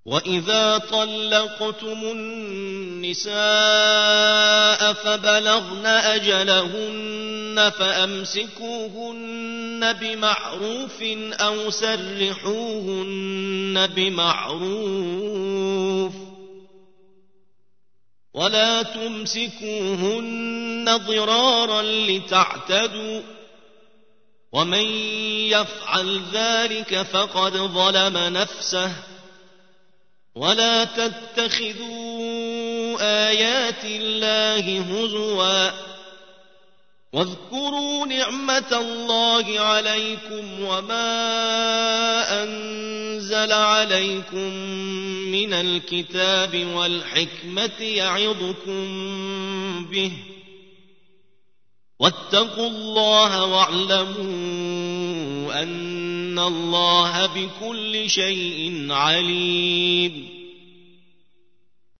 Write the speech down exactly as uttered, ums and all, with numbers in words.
وإذا طلقتم النساء فبلغن أجلهن فأمسكوهن بمعروف أو سرحوهن بمعروف ولا تمسكوهن ضرارا لتعتدوا ومن يفعل ذلك فقد ظلم نفسه ولا تتخذوا آيات الله هزوا واذكروا نعمة الله عليكم وما أنزل عليكم من الكتاب والحكمة يعظكم به واتقوا الله واعلموا أن الله بكل شيء عليم